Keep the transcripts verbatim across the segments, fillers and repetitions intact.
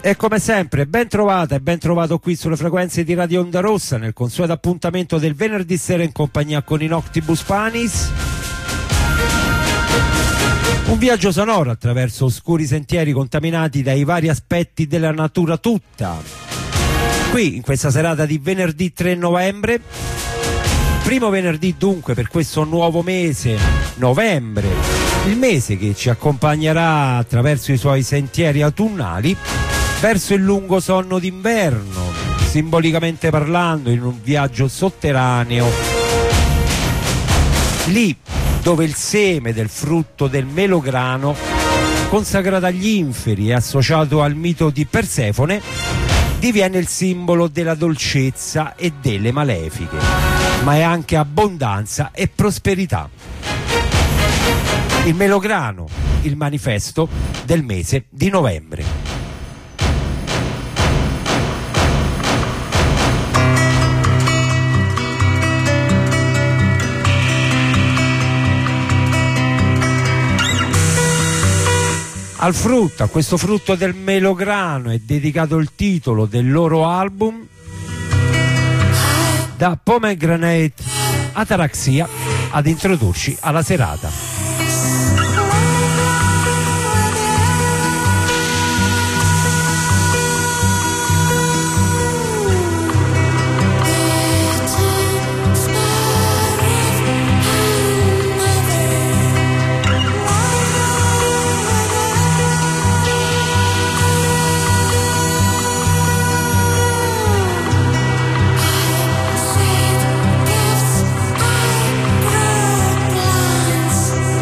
E come sempre ben trovata e ben trovato qui sulle frequenze di Radio Onda Rossa nel consueto appuntamento del venerdì sera in compagnia con i Noctibus Panis. Un viaggio sonoro attraverso oscuri sentieri contaminati dai vari aspetti della natura tutta. Qui in questa serata di venerdì tre novembre, primo venerdì dunque per questo nuovo mese, novembre, il mese che ci accompagnerà attraverso i suoi sentieri autunnali verso il lungo sonno d'inverno, simbolicamente parlando, in un viaggio sotterraneo, lì dove il seme del frutto del melograno, consacrato agli inferi e associato al mito di Persefone, diviene il simbolo della dolcezza e delle malefiche, ma è anche abbondanza e prosperità. Il melograno, il manifesto del mese di novembre. Al frutto, a questo frutto del melograno è dedicato il titolo del loro album, Da Pomegranate Ataraxia, ad introdurci alla serata. Gifts I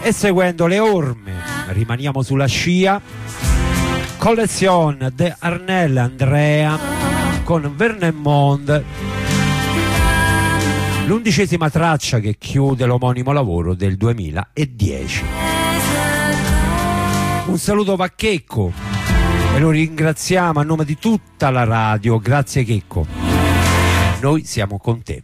E seguendo le orme rimaniamo sulla scia. Collezione de Arnel Andrea con Vernemond, l'undicesima traccia che chiude l'omonimo lavoro del duemiladieci. Un saluto va a Checco e lo ringraziamo a nome di tutta la radio. Grazie Checco, noi siamo con te.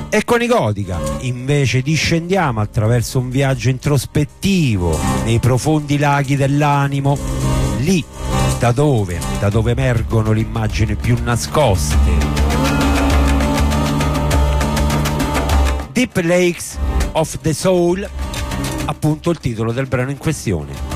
E con i Gotica invece discendiamo attraverso un viaggio introspettivo nei profondi laghi dell'animo, lì da dove, da dove emergono le immagini più nascoste. Deep Lakes of the Soul, appunto il titolo del brano in questione.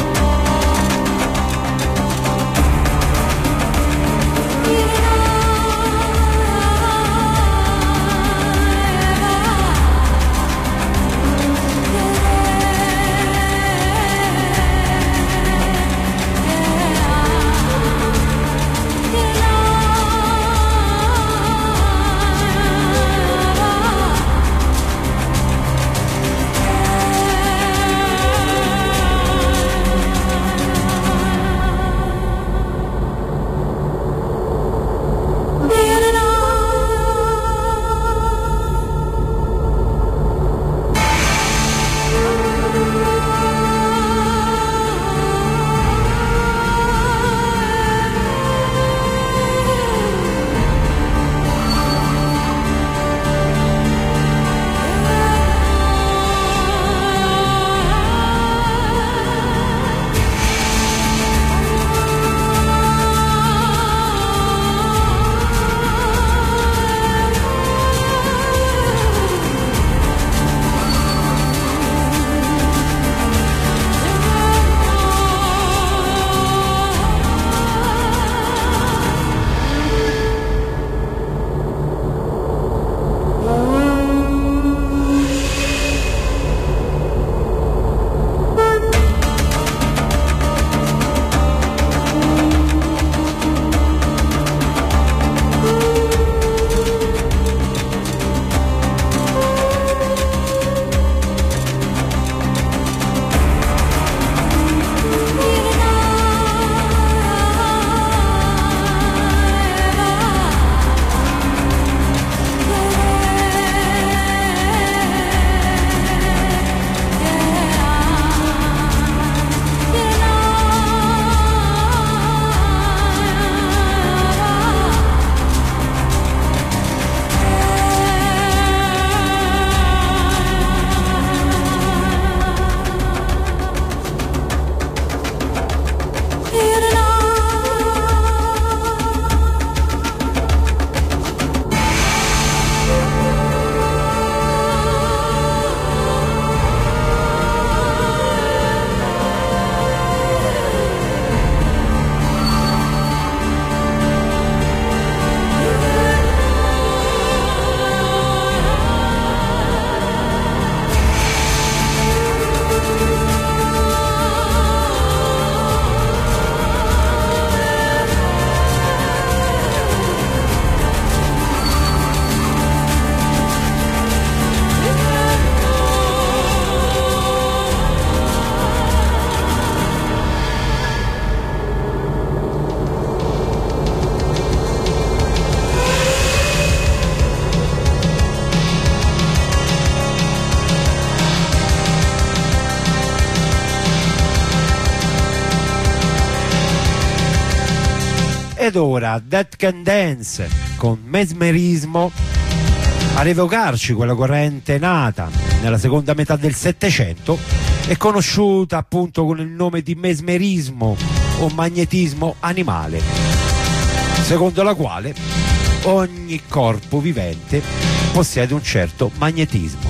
Ed ora Dead Can Dance con Mesmerismo a rievocarci quella corrente nata nella seconda metà del Settecento e conosciuta appunto con il nome di mesmerismo o magnetismo animale, secondo la quale ogni corpo vivente possiede un certo magnetismo.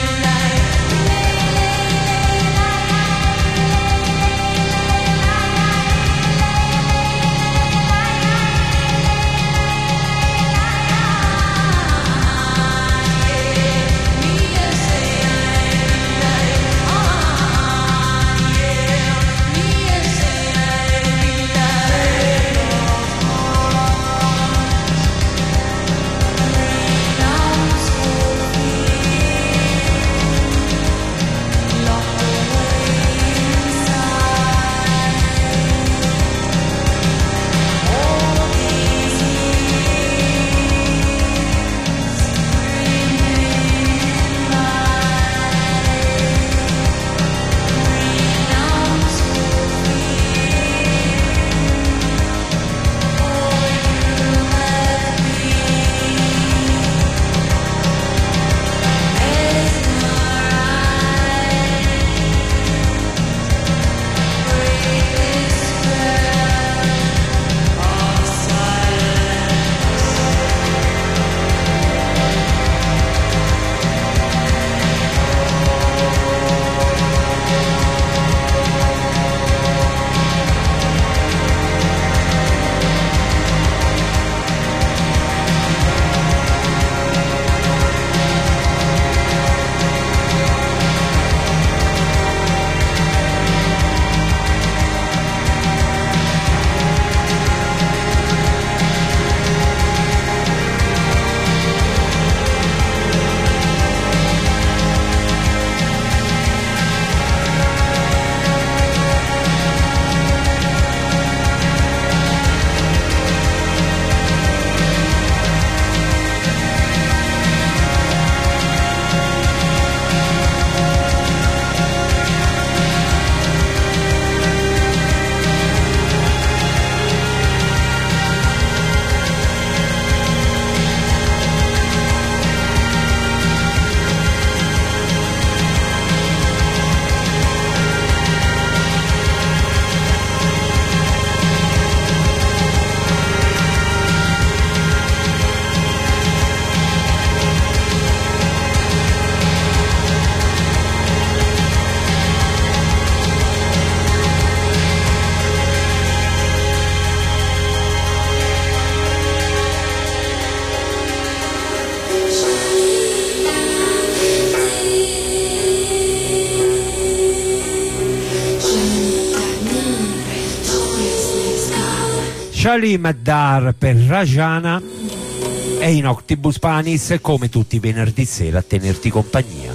La Shalim Addar per Rajana e in Octibus Panis come tutti i venerdì sera a tenerti compagnia.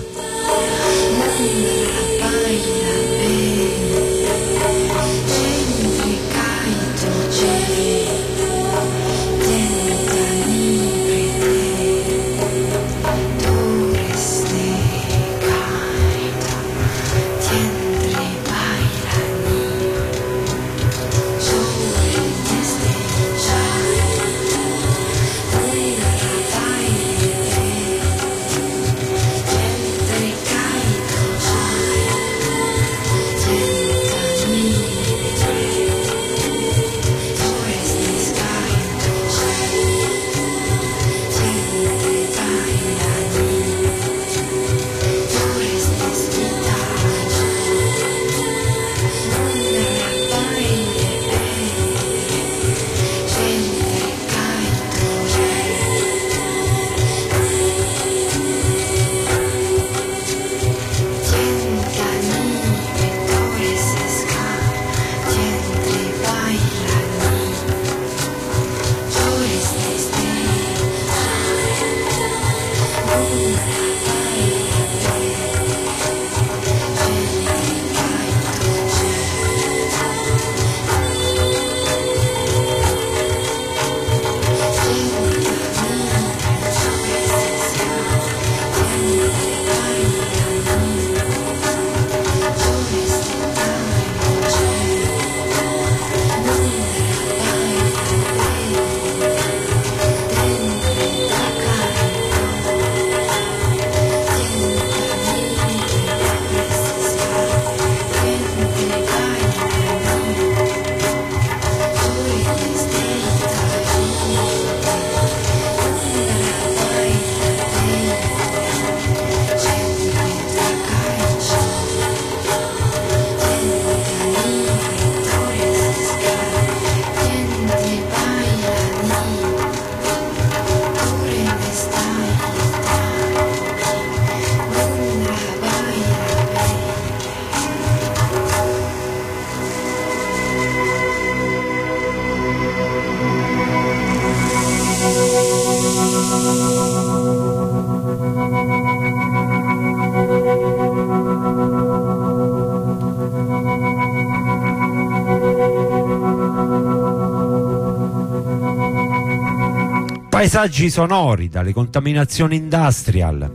Paesaggi sonori dalle contaminazioni industrial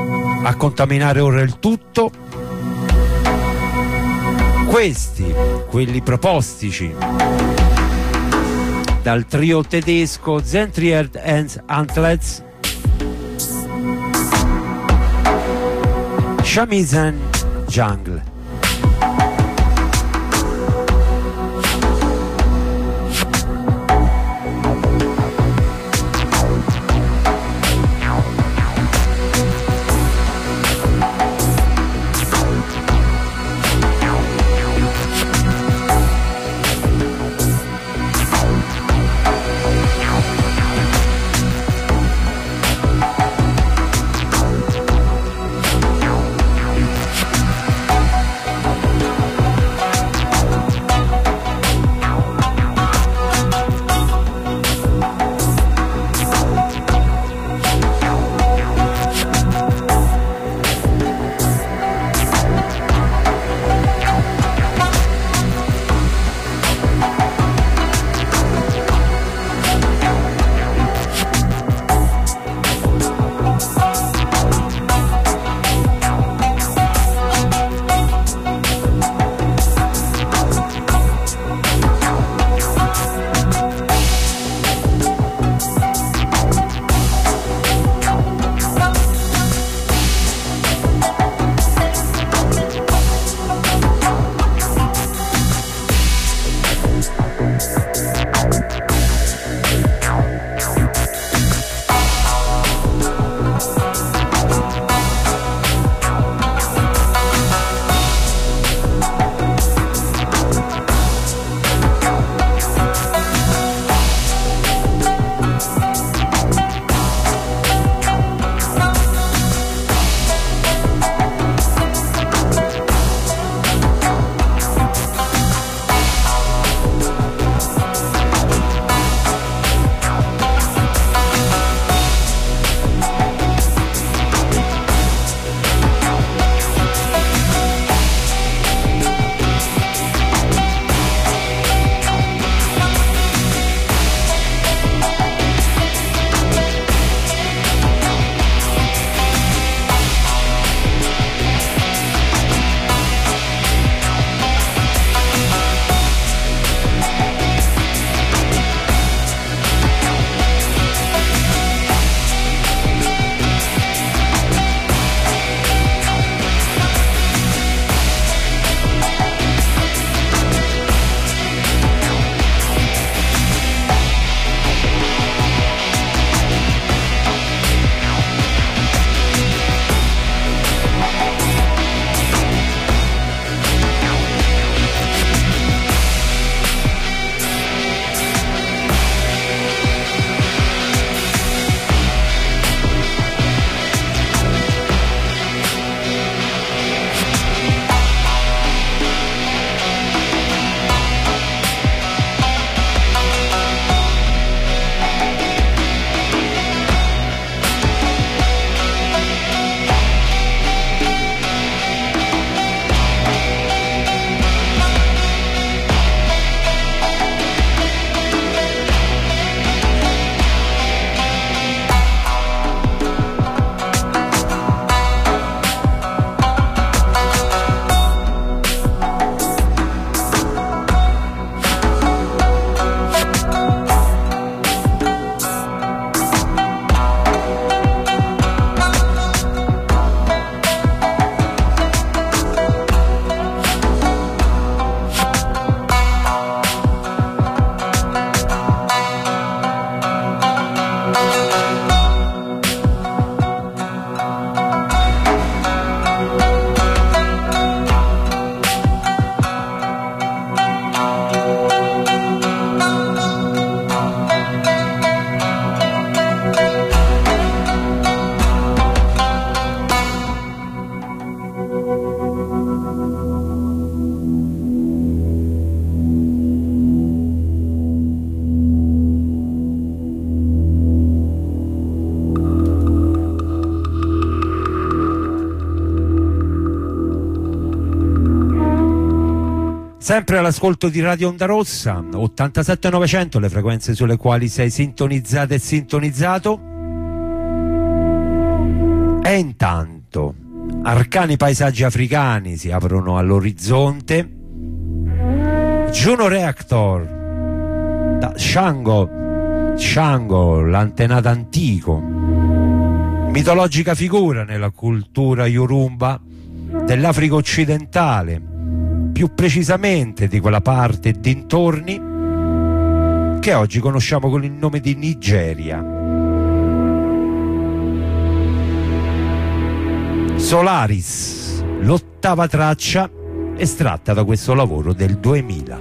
a contaminare ora il tutto, questi, quelli propostici dal trio tedesco Zentrier and Antlets, Shamisen Jungle. Sempre all'ascolto di Radio Onda Rossa, ottantasette novecento, le frequenze sulle quali sei sintonizzato e sintonizzato. E intanto arcani paesaggi africani si aprono all'orizzonte. Juno Reactor da Shango, Shango, l'antenato antico, mitologica figura nella cultura Yoruba dell'Africa occidentale, più precisamente di quella parte dintorni che oggi conosciamo con il nome di Nigeria. Solaris, l'ottava traccia estratta da questo lavoro del duemila.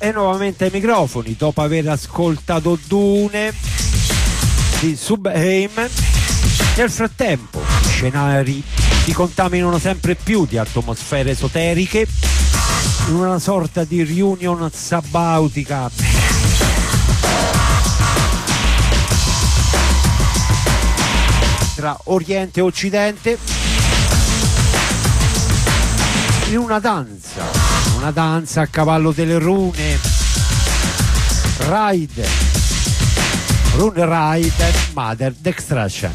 è nuovamente ai microfoni dopo aver ascoltato Dune di Subheim. Nel frattempo gli scenari si contaminano sempre più di atmosfere esoteriche in una sorta di reunion sabautica tra Oriente e Occidente, in una danza, una danza a cavallo delle rune, Ride, Rune Ride, Mother Destruction.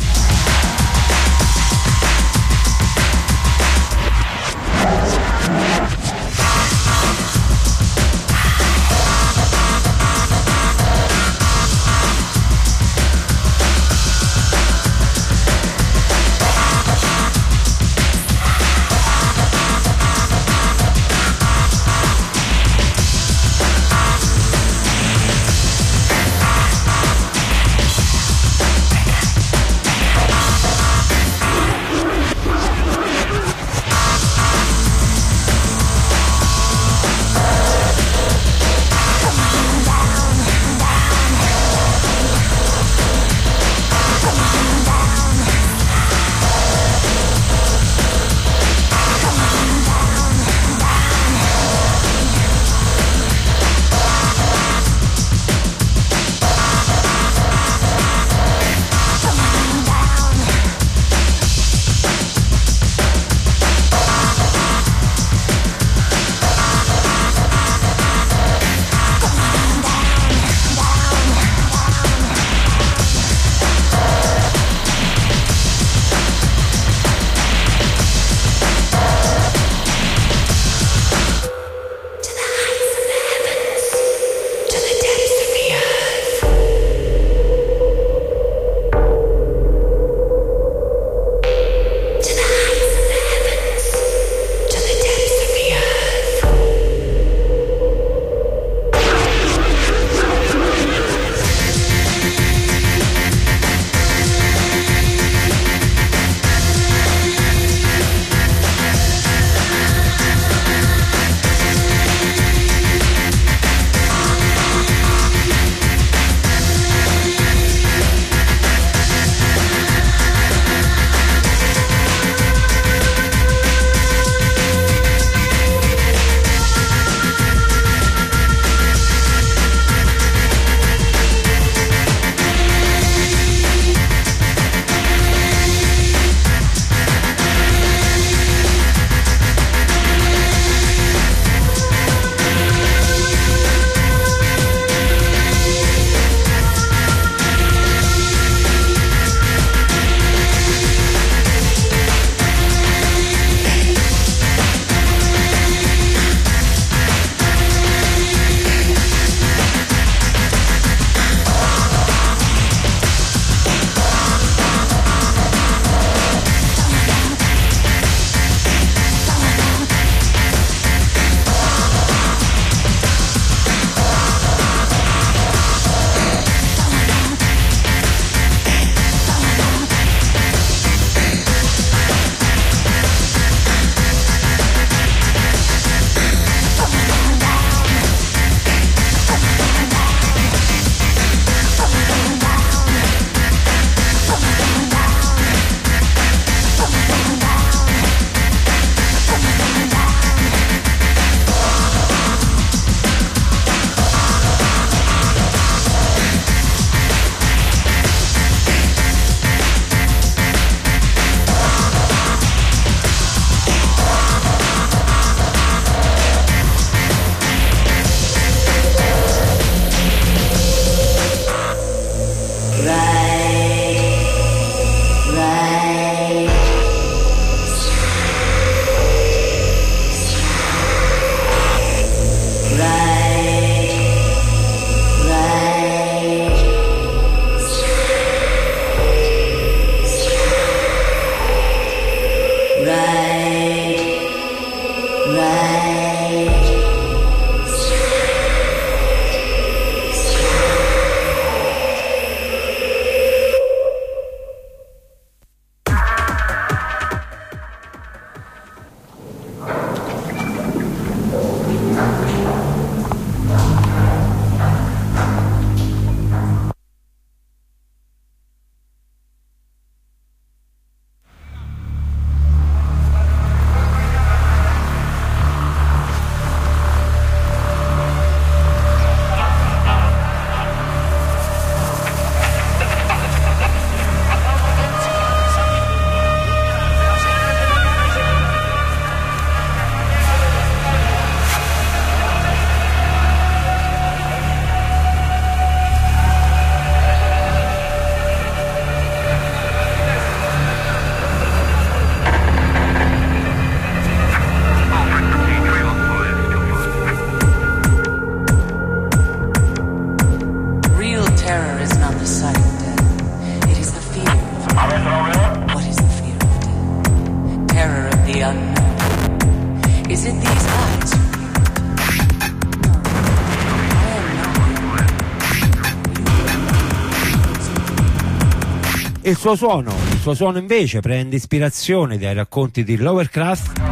il suo suono, il suo suono invece prende ispirazione dai racconti di Lovecraft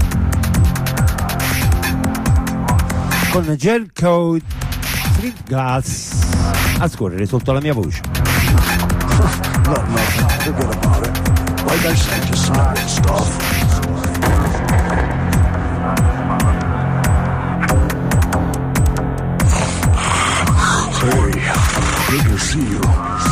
con Gel Code Street Glass a scorrere sotto la mia voce. No, no, forget about it. Like I said, just some of that stuff. Hey, good to see you.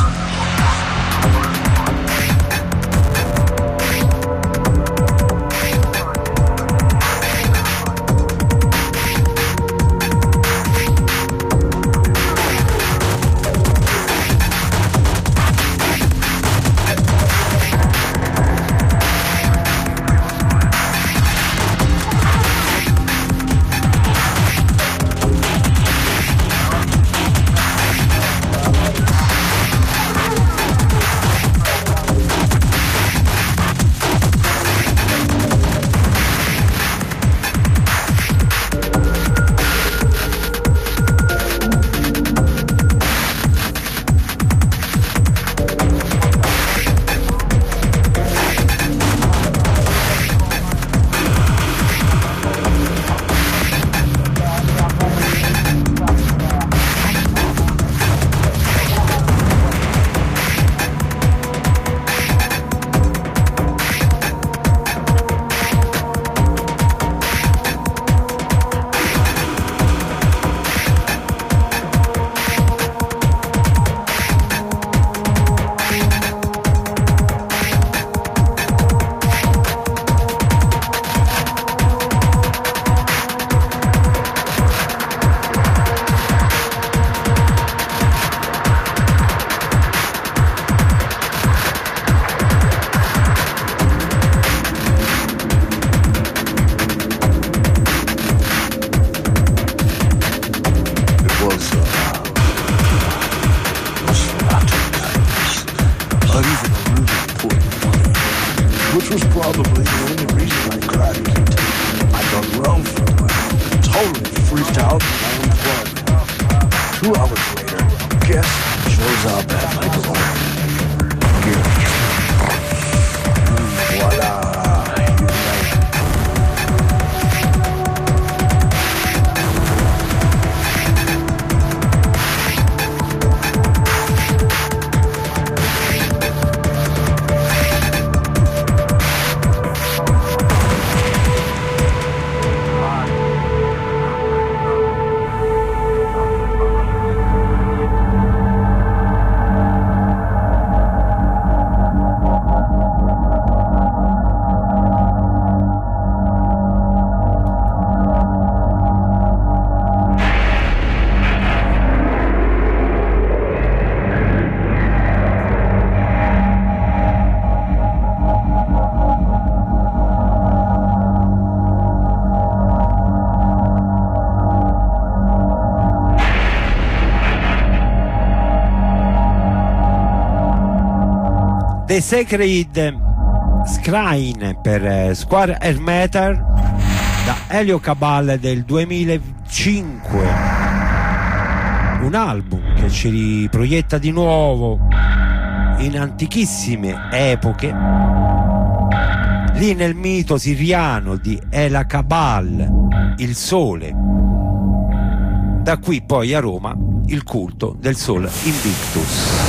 The Sacred Shrine per Square Air Matter da Elio Cabal del duemilacinque, un album che ci riproietta di nuovo in antichissime epoche, lì nel mito siriano di Ela Cabal, il sole. Da qui poi a Roma il culto del Sol Invictus.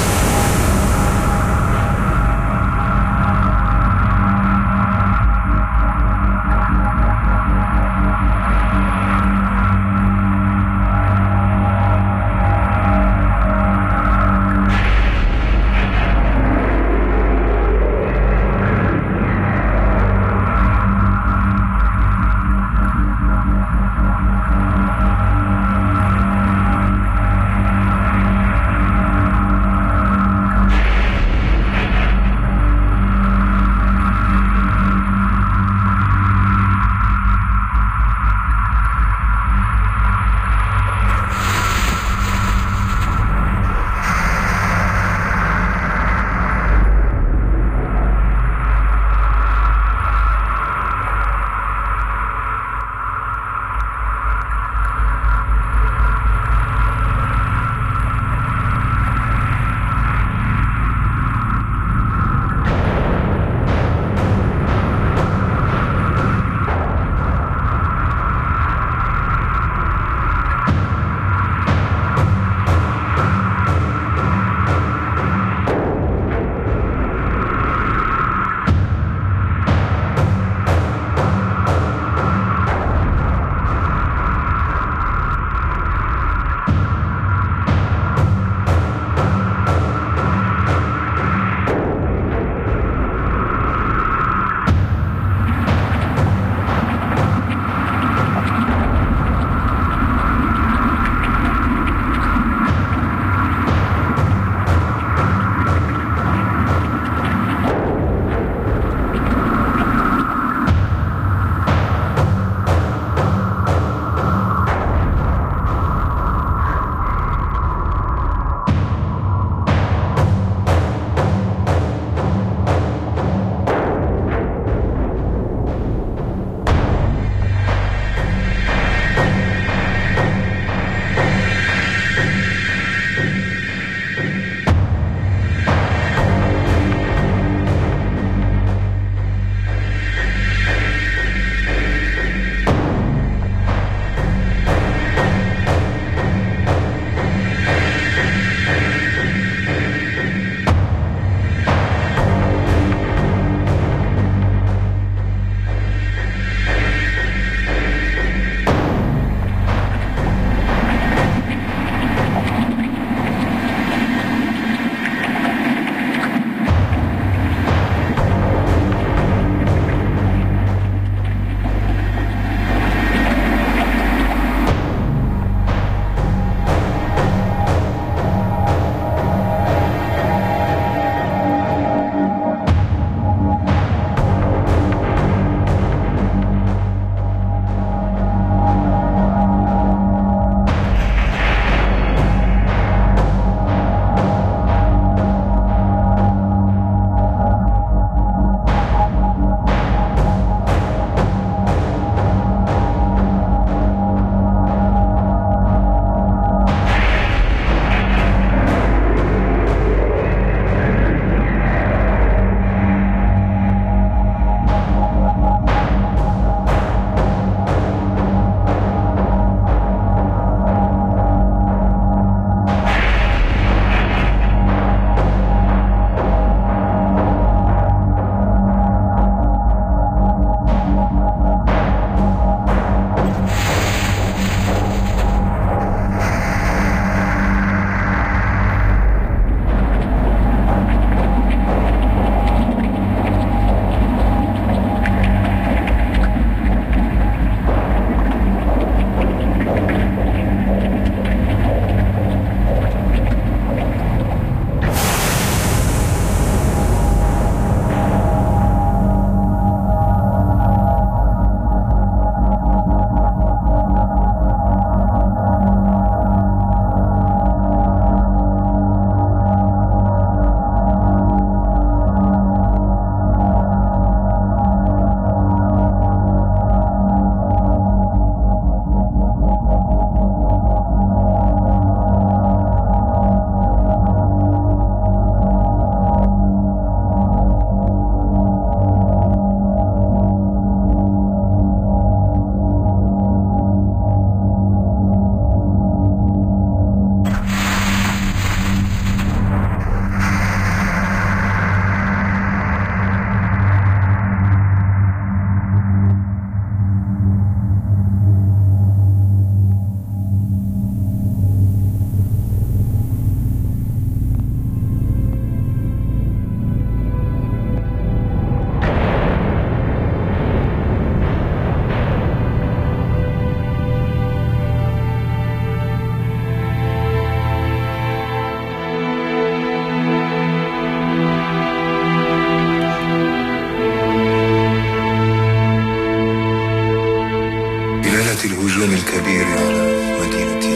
الكبير على مدينتي.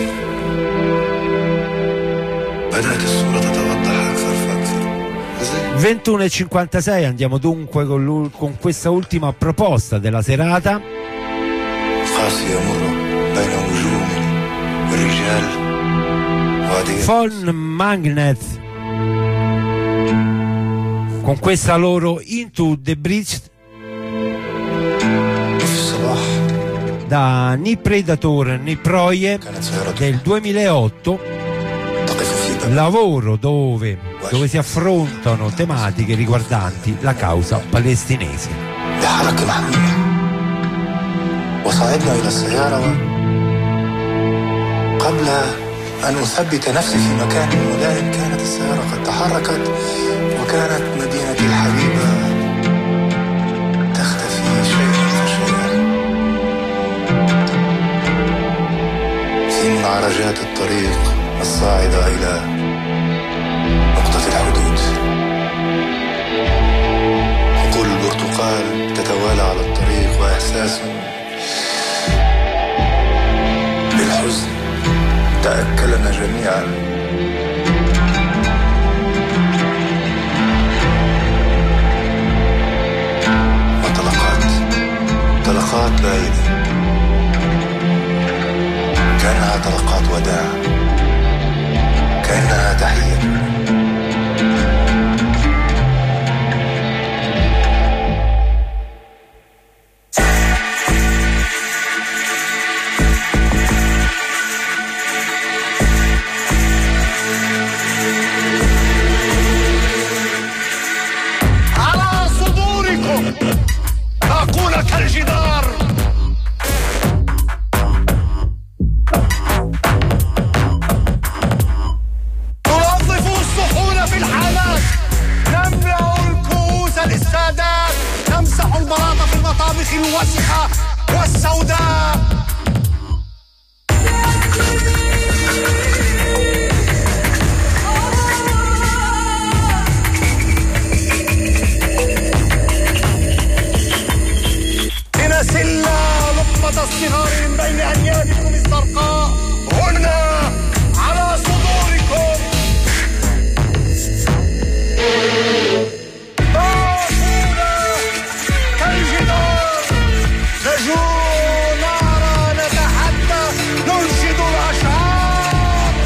بدأت الصورة تتوضح أكثر فأكثر. ventuno e cinquantasei, andiamo dunque con, con questa ultima proposta della serata. Phone Magnet con questa loro Into the Breach da Ni Predator Ni Proie del duemilaotto, lavoro dove, dove si affrontano tematiche riguardanti la causa palestinese. وصعدنا إلى السيارة قبل أن أثبت نفسي في مكان ملائم كانت السيارة قد تحركت وكانت مدينتي الحبيبة تختفي شيئا فشيئا في منعرجات الطريق الصاعدة إلى نقطة الحدود. حقول البرتقال تتوالى على الطريق وإحساس بالحزن تأكلنا جميعا. وطلقات طلقات بعيدة كأنها طلقات وداع، كأنها تحية. كالجدار نوظف الصحون في الحالات، نملأ الكؤوس للسادات، نمسح البلاط في المطابخ الوسخة والسوداء. الصغار من بين أنيابكم الزرقاء هنا على صدوركم. ضعفونا كالجدار، نجوع نارا نتحدى ننشد الأشعار.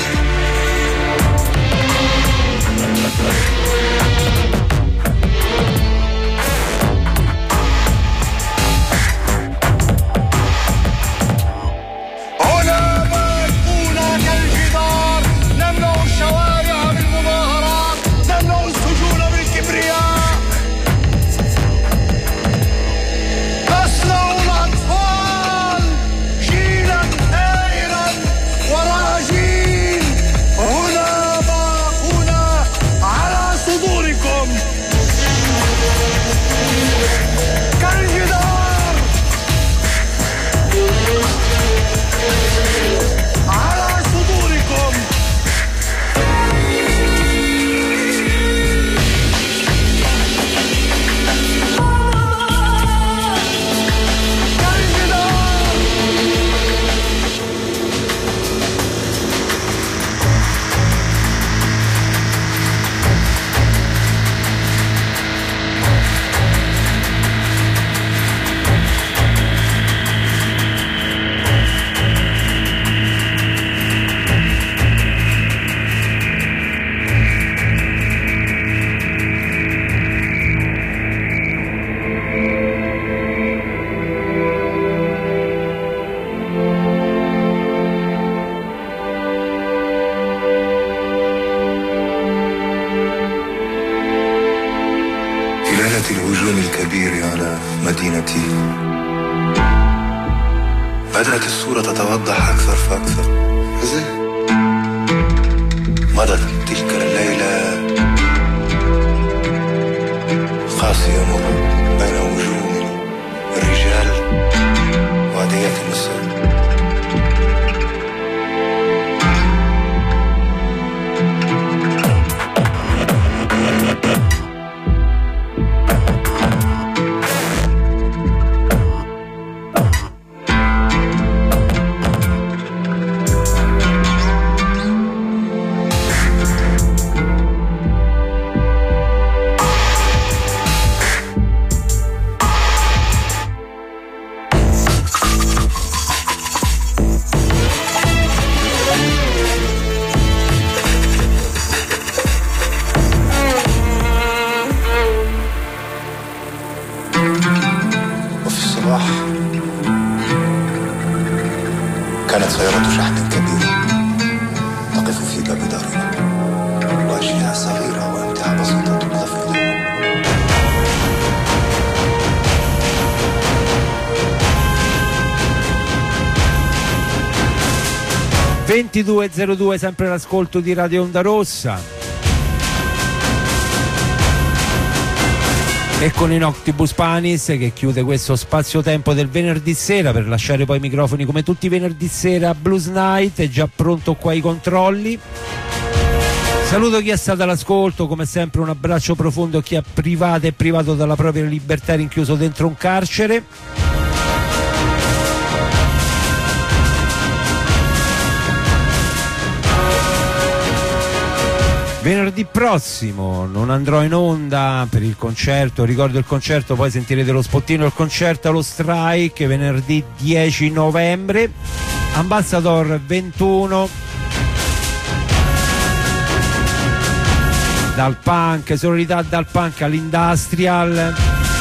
الهجوم الكبير على مدينتي بدأت الصورة تتوضح أكثر فأكثر. مضت تلك الليلة قاسية مرة بين وجوه الرجال وعديات النساء. كانت سيارة شحن كبيرة تقف في باب دارنا، وأشياء صغيرة وأمتعة بسيطة تضاف إليها. ventidue e zero due, sempre l'ascolto di Radio Onda Rossa. E con Inoctibus Panis che chiude questo spazio-tempo del venerdì sera per lasciare poi i microfoni come tutti i venerdì sera a Blues Night. È già pronto qua ai controlli. Saluto chi è stato all'ascolto, come sempre un abbraccio profondo a chi è privato e privato dalla propria libertà, rinchiuso dentro un carcere. Venerdì prossimo non andrò in onda per il concerto, ricordo il concerto, poi sentirete lo spottino del concerto allo Strike, venerdì dieci novembre, Ambassador ventuno, dal punk, sonorità dal punk all'industrial,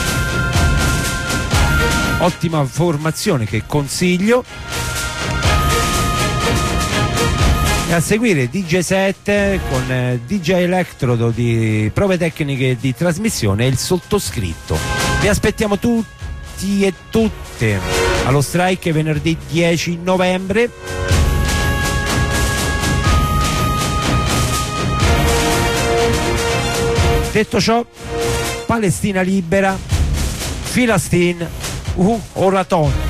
ottima formazione che consiglio. E a seguire D J set con eh, D J Electrodo di prove tecniche di trasmissione e il sottoscritto. Vi aspettiamo tutti e tutte allo Strike venerdì dieci novembre. Detto ciò, Palestina libera, Filastin, uh, Oraton.